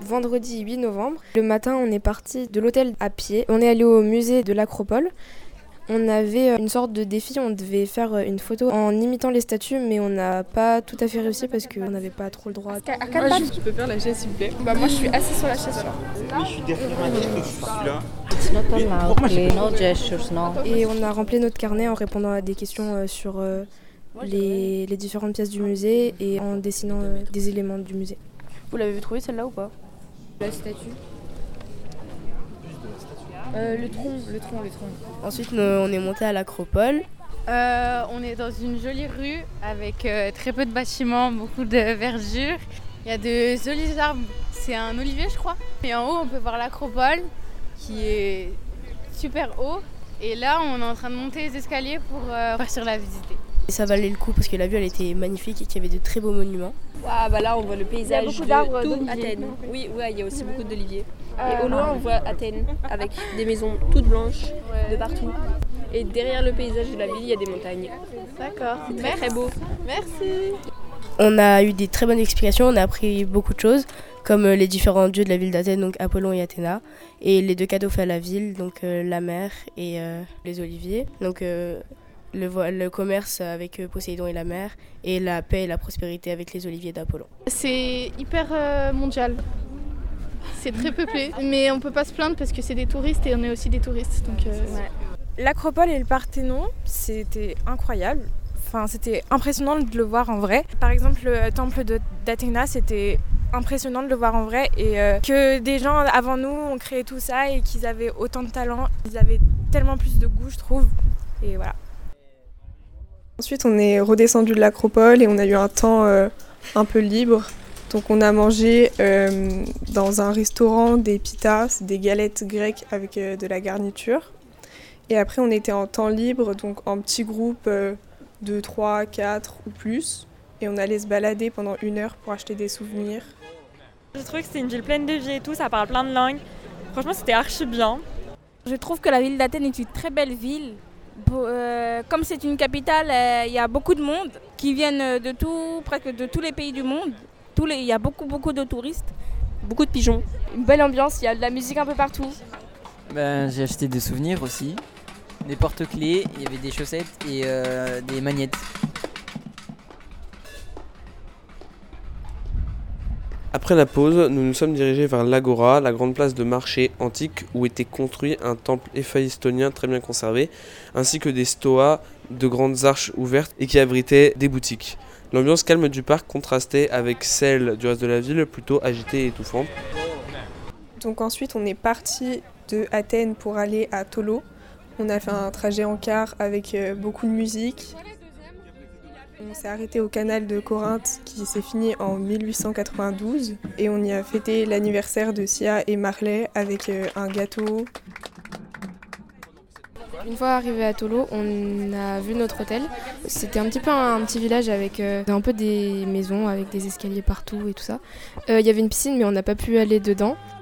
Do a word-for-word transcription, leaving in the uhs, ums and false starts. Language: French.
vendredi huit novembre. Le matin, on est parti de l'hôtel à pied. On est allé au musée de l'Acropole. On avait une sorte de défi, on devait faire une photo en imitant les statues, mais on n'a pas tout à fait réussi parce qu'on n'avait pas trop le droit. À quatre pattes, tu peux faire la chaise s'il vous plaît. Bah moi je suis assise sur la chaise alors. Mais je suis derrière un truc, celui-là. It's not allowed, play, no gestures, no. Et on a rempli notre carnet en répondant à des questions sur les, les différentes pièces du musée et en dessinant des éléments du musée. Vous l'avez trouvée celle-là ou pas? La statue. Euh, le tronc, le tronc, le tronc. Ensuite, nous, on est monté à l'Acropole. Euh, on est dans une jolie rue avec euh, très peu de bâtiments, beaucoup de verdure. Il y a de jolis arbres. C'est un olivier, je crois. Et en haut, on peut voir l'Acropole qui est super haut. Et là, on est en train de monter les escaliers pour euh, partir la visiter. Et ça valait le coup parce que la vue, elle était magnifique et qu'il y avait de très beaux monuments. Ah bah là, on voit le paysage beaucoup de d'arbres tout d'oliviers. Athènes. Oui, ouais, il y a aussi beaucoup d'oliviers. Euh, Et au loin, on voit Athènes avec des maisons toutes blanches de partout. Et derrière le paysage de la ville, il y a des montagnes. D'accord. C'est très très beau. Merci. On a eu des très bonnes explications, on a appris beaucoup de choses, comme les différents dieux de la ville d'Athènes, donc Apollon et Athéna, et les deux cadeaux faits à la ville, donc euh, la mer et euh, les oliviers. Donc euh, le, vo- le commerce avec Poséidon et la mer, et la paix et la prospérité avec les oliviers d'Apollon. C'est hyper euh, mondial. C'est très peuplé, mais on peut pas se plaindre parce que c'est des touristes et on est aussi des touristes. Donc, euh... Ouais. L'Acropole et le Parthénon, c'était incroyable. Enfin, c'était impressionnant de le voir en vrai. Par exemple, le temple de, d'Athéna, c'était impressionnant de le voir en vrai. Et euh, que des gens avant nous ont créé tout ça et qu'ils avaient autant de talent. Ils avaient tellement plus de goût, je trouve. Et voilà. Ensuite, on est redescendu de l'Acropole et on a eu un temps euh, un peu libre. Donc on a mangé euh, dans un restaurant des pitas, des galettes grecques avec euh, de la garniture. Et après on était en temps libre, donc en petits groupes euh, de trois, quatre ou plus. Et on allait se balader pendant une heure pour acheter des souvenirs. J'ai trouvé que c'était une ville pleine de vie et tout, ça parle plein de langues. Franchement c'était archi bien. Je trouve que la ville d'Athènes est une très belle ville. Euh, comme c'est une capitale, il euh, y a beaucoup de monde qui viennent de tout, presque de tous les pays du monde. Il y a beaucoup, beaucoup de touristes. Beaucoup de pigeons. Une belle ambiance, il y a de la musique un peu partout. Ben, j'ai acheté des souvenirs aussi, des porte-clés, il y avait des chaussettes et euh, des magnettes. Après la pause, nous nous sommes dirigés vers l'Agora, la grande place de marché antique où était construit un temple héphaïstonien très bien conservé, ainsi que des stoas de grandes arches ouvertes et qui abritaient des boutiques. L'ambiance calme du parc contrastait avec celle du reste de la ville, plutôt agitée et étouffante. Donc ensuite, on est parti de Athènes pour aller à Tholo. On a fait un trajet en car avec beaucoup de musique. On s'est arrêté au canal de Corinthe qui s'est fini en mille huit cent quatre-vingt-douze. Et on y a fêté l'anniversaire de Sia et Marley avec un gâteau. Une fois arrivé à Tholo, on a vu notre hôtel. C'était un petit peu un, un petit village avec euh, un peu des maisons, avec des escaliers partout et tout ça. Il euh, y avait une piscine mais on n'a pas pu aller dedans.